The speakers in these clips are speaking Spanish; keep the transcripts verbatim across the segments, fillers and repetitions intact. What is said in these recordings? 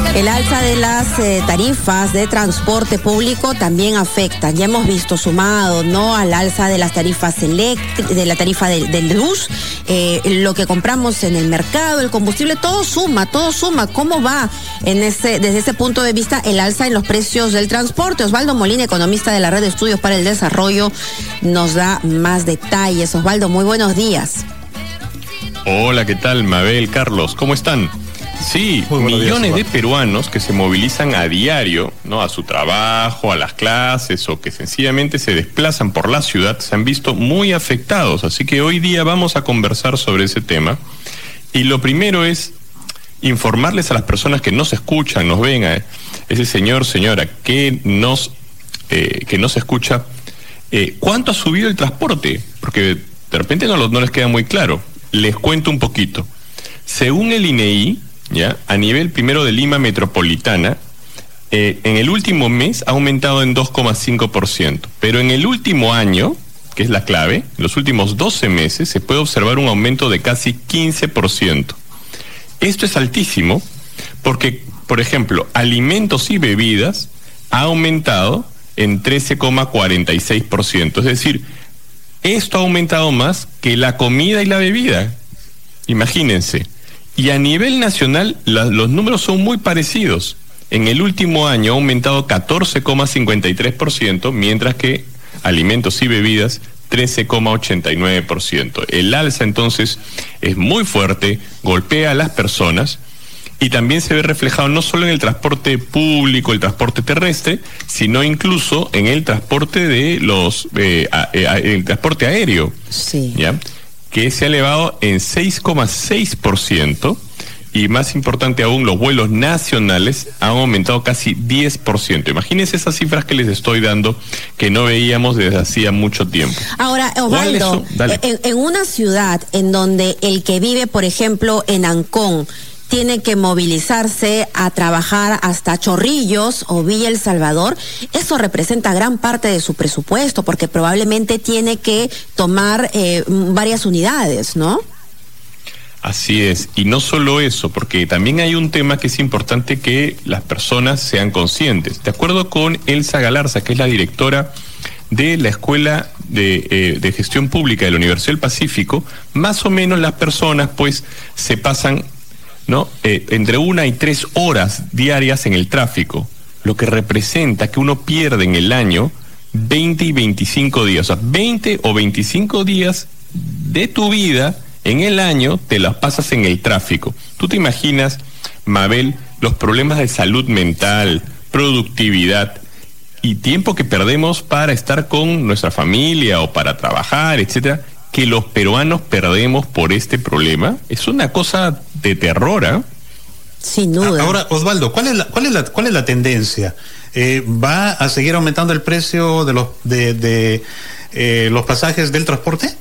El alza de las eh, tarifas de transporte público también afecta. Ya hemos visto sumado, ¿no?, al alza de las tarifas eléctricas, de la tarifa de, de luz, eh, lo que compramos en el mercado, el combustible, todo suma, todo suma. ¿Cómo va en ese, desde ese punto de vista el alza en los precios del transporte? Osvaldo Molina, economista de la Red de Estudios para el Desarrollo, nos da más detalles. Osvaldo, muy buenos días. Hola, ¿qué tal, Mabel, Carlos? ¿Cómo están? Sí, millones de peruanos que se movilizan a diario, ¿no?, a su trabajo, a las clases, o que sencillamente se desplazan por la ciudad, se han visto muy afectados. Así que hoy día vamos a conversar sobre ese tema. Y lo primero es informarles a las personas que nos escuchan, nos ven, a ese señor, señora, que nos, eh, que nos escucha, eh, ¿cuánto ha subido el transporte? Porque de repente no, lo, no les queda muy claro. Les cuento un poquito. Según el I N E I, ¿ya?, a nivel primero de Lima Metropolitana, eh, en el último mes ha aumentado en dos coma cinco por ciento, pero en el último año, que es la clave, en los últimos doce meses, se puede observar un aumento de casi quince por ciento. Esto es altísimo porque, por ejemplo, alimentos y bebidas ha aumentado en trece coma cuarenta y seis por ciento, es decir, esto ha aumentado más que la comida y la bebida, imagínense. Y a nivel nacional la, los números son muy parecidos. En el último año ha aumentado catorce coma cincuenta y tres por ciento, mientras que alimentos y bebidas trece coma ochenta y nueve por ciento. El alza entonces es muy fuerte, golpea a las personas y también se ve reflejado no solo en el transporte público, el transporte terrestre, sino incluso en el transporte de los eh, a, a, el transporte aéreo. Sí. ¿Ya?, que se ha elevado en seis coma seis por ciento, y más importante aún, los vuelos nacionales han aumentado casi diez por ciento. Imagínense esas cifras que les estoy dando, que no veíamos desde hacía mucho tiempo. Ahora, Osvaldo, en, en una ciudad en donde el que vive, por ejemplo, en Ancón, tiene que movilizarse a trabajar hasta Chorrillos o Villa El Salvador, eso representa gran parte de su presupuesto, porque probablemente tiene que tomar eh, varias unidades, ¿no? Así es, y no solo eso, porque también hay un tema que es importante que las personas sean conscientes. De acuerdo con Elsa Galarza, que es la directora de la Escuela de, eh, de Gestión Pública de la Universidad del Pacífico, más o menos las personas pues se pasan, ¿no?, Eh, entre una y tres horas diarias en el tráfico, lo que representa que uno pierde en el año veinte y veinticinco días, o sea, veinte o veinticinco días de tu vida en el año te las pasas en el tráfico. ¿Tú te imaginas, Mabel, los problemas de salud mental, productividad y tiempo que perdemos para estar con nuestra familia o para trabajar, etcétera, que los peruanos perdemos por este problema? Es una cosa de terror, ¿eh? Sin duda. Ahora, Osvaldo, ¿cuál es la, cuál es la, cuál es la tendencia? Eh, ¿Va a seguir aumentando el precio de los de, de eh, los pasajes del transporte?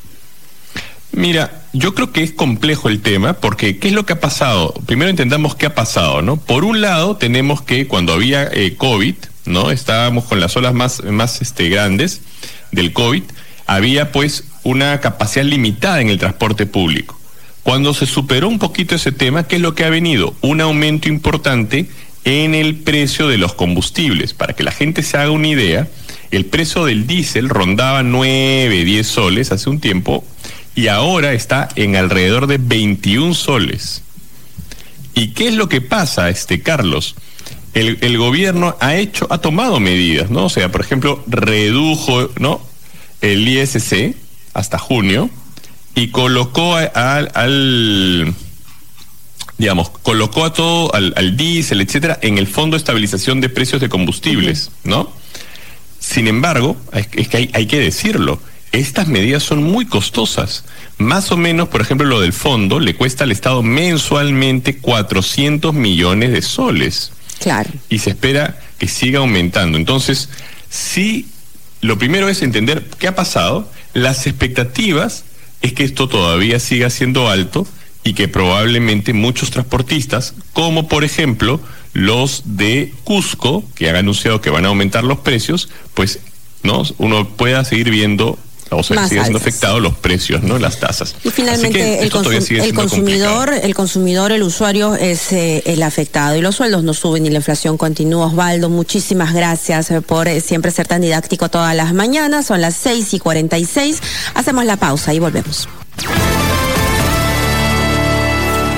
Mira, yo creo que es complejo el tema, porque ¿qué es lo que ha pasado? Primero entendamos qué ha pasado, ¿no? Por un lado, tenemos que cuando había eh, COVID, ¿no?, estábamos con las olas más, más este, grandes del COVID, había pues una capacidad limitada en el transporte público. Cuando se superó un poquito ese tema, ¿qué es lo que ha venido? Un aumento importante en el precio de los combustibles. Para que la gente se haga una idea, el precio del diésel rondaba nueve, diez soles hace un tiempo, y ahora está en alrededor de veintiún soles. ¿Y qué es lo que pasa, este Carlos? El, el gobierno ha hecho, ha tomado medidas, ¿no? O sea, por ejemplo, redujo, ¿no?, el I S C hasta junio y colocó al, al digamos, colocó a todo, al, al diésel, etcétera, en el Fondo de Estabilización de Precios de Combustibles, ¿no? Sin embargo, es, es que hay, hay que decirlo, estas medidas son muy costosas. Más o menos, por ejemplo, lo del fondo le cuesta al Estado mensualmente cuatrocientos millones de soles. Claro. Y se espera que siga aumentando. Entonces, sí, lo primero es entender qué ha pasado. Las expectativas es que esto todavía siga siendo alto y que probablemente muchos transportistas, como por ejemplo los de Cusco, que han anunciado que van a aumentar los precios, pues no, uno pueda seguir viendo o sea, siguen siendo afectados los precios, ¿no? Las tasas. Y finalmente el, consum el consumidor, complicado. el consumidor, el usuario es eh, el afectado y los sueldos no suben y la inflación continúa. Osvaldo, muchísimas gracias por eh, siempre ser tan didáctico todas las mañanas. Son las seis y cuarenta y seis. Hacemos la pausa y volvemos.